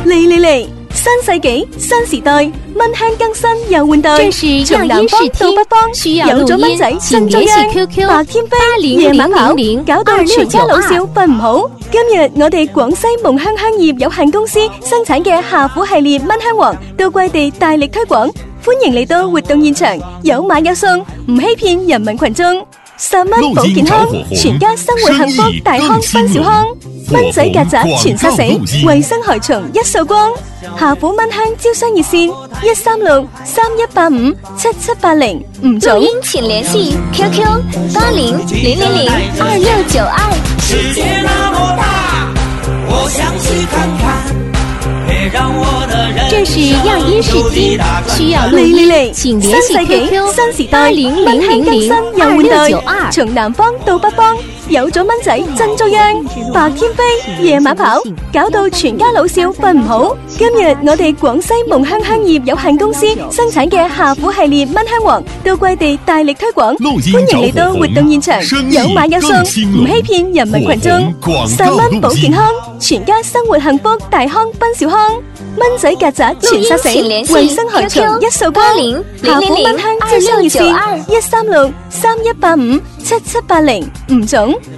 嚟！新世紀新時代，蚊香更新又換代。 這是從南方到北方， 需要有咗蚊仔真中央。白天飛，夜晚跑，搞到全家老少瞓唔好。今日我哋廣西夢香香業有限公司生產嘅夏虎系列蚊香王到貴地大力推廣，歡迎嚟到活動現場，有買有送，唔欺騙人民群眾。10蚊保健康，全家生活幸福，大康奔小康。蚊仔曱甴全殺死，衛生害蟲一掃光。夏虎蚊香招商熱線136-3185-7780，吳總。 錄音請聯繫 QQ 800002。 世界那麼大，我想去看看。 這是樣音試聽，需要錄音，請聯繫 QQ 8000022692。 從南方到北方，有咗蚊仔真遭殃，白天飛，夜晚跑，搞到全家老少瞓唔好。今日我哋廣西夢香香業有限公司生產嘅夏虎系列蚊香王到貴地大力推廣，歡迎嚟到活動現場，有買有送，唔欺騙人民群眾。10蚊保健康，全家生活幸福，大康奔小康。蚊仔曱甴全殺死，衛生害蟲一掃光。夏虎蚊香招商熱線136-3185-7780，吳總。